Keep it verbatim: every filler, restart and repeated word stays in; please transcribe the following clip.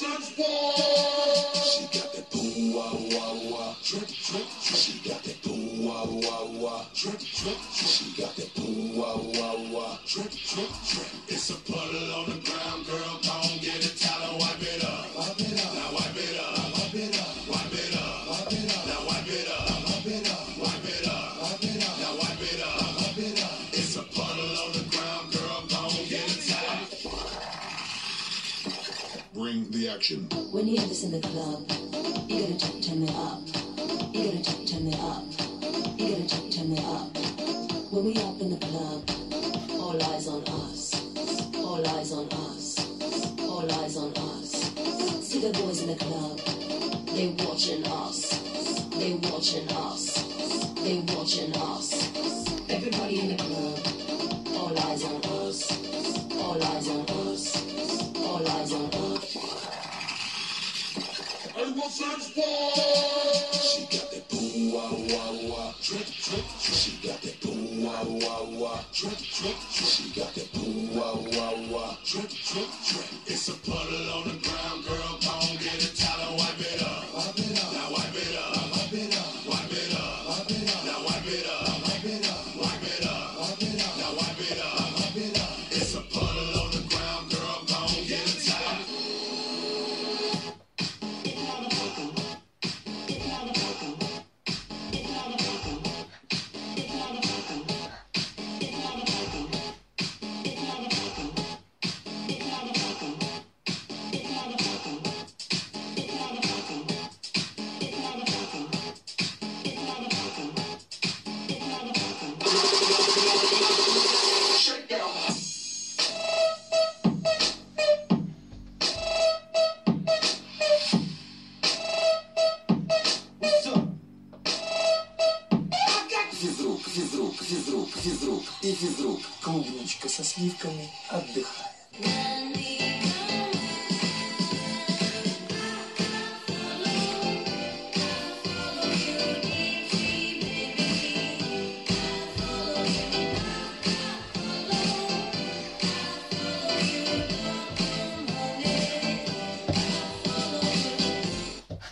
son's born. She got that boom wah wah wah, drink drink. She got that boom wah wah wah, drink drink. She got that boom wah wah wah, drink drink drink. It's a puddle on the ground, girl. Don't get a towel, wipe it up. Wipe it up. Now wipe it up. Wipe it up. Wipe it up. Wipe it up. Now wipe it up. Wipe it up. Wipe it up. Wipe it up. Now wipe it up. Wipe it up. It's a puddle on the ground, girl. Don't get a towel. Bring the action. When you hear this in the club, you gotta t- turn me up. You gotta t- turn me up. You gotta t- turn me up. When we up in the club, all eyes on us. All eyes on us. All eyes on us. See the boys in the club. They watching us. They watching us. They watching us. Everybody in the club. All eyes on us. All eyes on us. All eyes on us. I want son's born. She got that boom wah wah wah, drink drink. She got that boom wah wah wah, drink drink. She got that boom wah wah wah, drink drink drink. It's a puddle on the ground, girl. Don't get a towel, wipe it up. Wipe it up. Now wipe it up. Wipe it up. Wipe it up. Wipe it up. Now wipe it up. Wipe it up. Wipe it up. Wipe it up. Now wipe it up. Wipe it up. It's a puddle on the ground, girl. Don't get a towel. Физрук, физрук, физрук, физрук и физрук. Клубничка со сливками отдыхает.